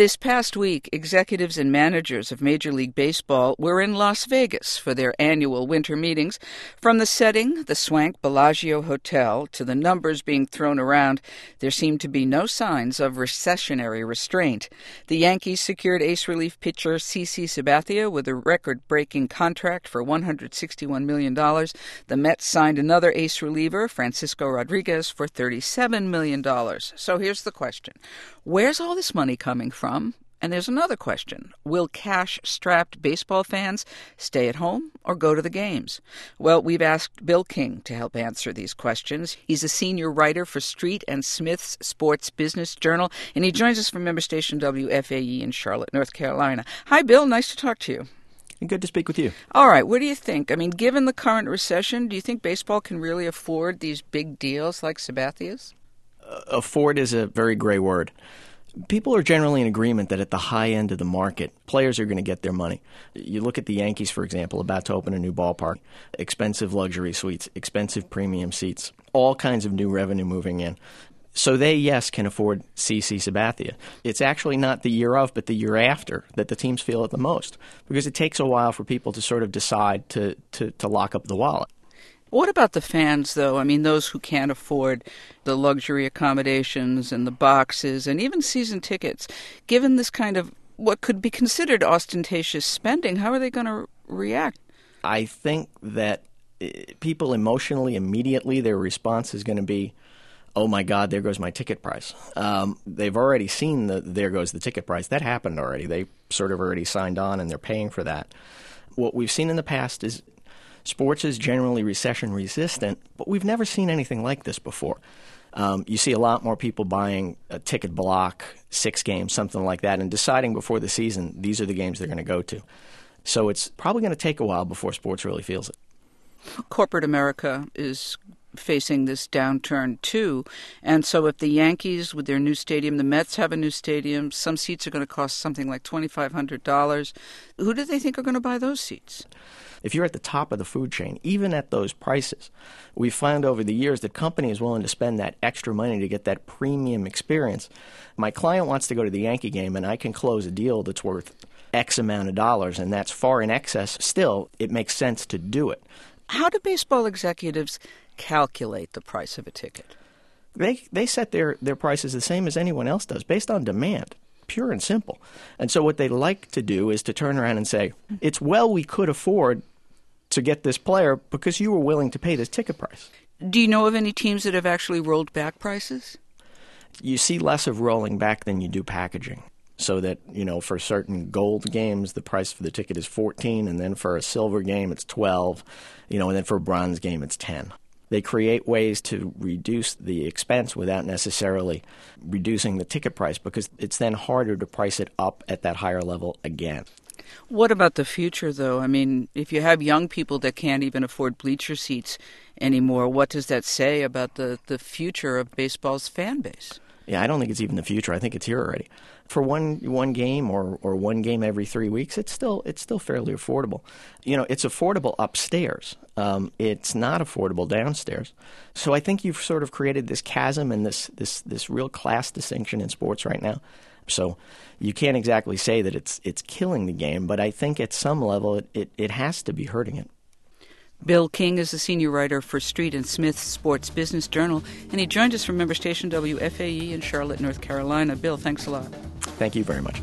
This past week, executives and managers of Major League Baseball were in Las Vegas for their annual winter meetings. From the setting, the swank Bellagio Hotel, to the numbers being thrown around, there seemed to be no signs of recessionary restraint. The Yankees secured ace relief pitcher CC Sabathia with a record-breaking contract for $161 million. The Mets signed another ace reliever, Francisco Rodriguez, for $37 million. So here's the question. Where's all this money coming from? And there's another question. Will cash-strapped baseball fans stay at home or go to the games? Well, we've asked Bill King to help answer these questions. He's a senior writer for Street and Smith's Sports Business Journal, and he joins us from member station WFAE in Charlotte, North Carolina. Hi, Bill. Nice to talk to you. Good to speak with you. All right. What do you think? I mean, given the current recession, do you think baseball can really afford these big deals like Sabathia's? Afford is a very gray word. People are generally in agreement that at the high end of the market, players are going to get their money. You look at the Yankees, for example, about to open a new ballpark, expensive luxury suites, expensive premium seats, all kinds of new revenue moving in. So they, yes, can afford CC Sabathia. It's actually not the year of, but the year after that the teams feel it the most, because it takes a while for people to sort of decide to lock up the wallet. What about the fans, though? I mean, those who can't afford the luxury accommodations and the boxes and even season tickets. Given this kind of what could be considered ostentatious spending, how are they going to react? I think that people emotionally, immediately, their response is going to be, oh, my God, there goes my ticket price. They've already seen there goes the ticket price. That happened already. They sort of already signed on, and they're paying for that. What we've seen in the past is sports is generally recession-resistant, but we've never seen anything like this before. You see a lot more people buying a ticket block, 6 games, something like that, and deciding before the season these are the games they're going to go to. So it's probably going to take a while before sports really feels it. Corporate America is facing this downturn too, and so if the Yankees with their new stadium, the Mets have a new stadium, some seats are going to cost something like $2,500. Who do they think are going to buy those seats? If you're at the top of the food chain, even at those prices, we've found over the years that companies are willing to spend that extra money to get that premium experience. My client wants to go to the Yankee game, and I can close a deal that's worth X amount of dollars, and that's far in excess. Still, it makes sense to do it. How do baseball executives calculate the price of a ticket? They set their prices the same as anyone else does, based on demand. Pure and simple. And so what they like to do is to turn around and say, it's we could afford to get this player because you were willing to pay this ticket price. Do you know of any teams that have actually rolled back prices? You see less of rolling back than you do packaging. So that, for certain gold games, the price for the ticket is $14, and then for a silver game, it's $12, and then for a bronze game, it's $10. They create ways to reduce the expense without necessarily reducing the ticket price because it's then harder to price it up at that higher level again. What about the future, though? I mean, if you have young people that can't even afford bleacher seats anymore, what does that say about the future of baseball's fan base? Yeah, I don't think it's even the future. I think it's here already. For one game or one game every 3 weeks, it's still fairly affordable. It's affordable upstairs. It's not affordable downstairs. So I think you've sort of created this chasm and this real class distinction in sports right now. So you can't exactly say that it's killing the game, but I think at some level it has to be hurting it. Bill King is a senior writer for Street and Smith's Sports Business Journal, and he joined us from member station WFAE in Charlotte, North Carolina. Bill, thanks a lot. Thank you very much.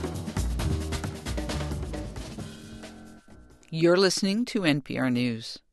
You're listening to NPR News.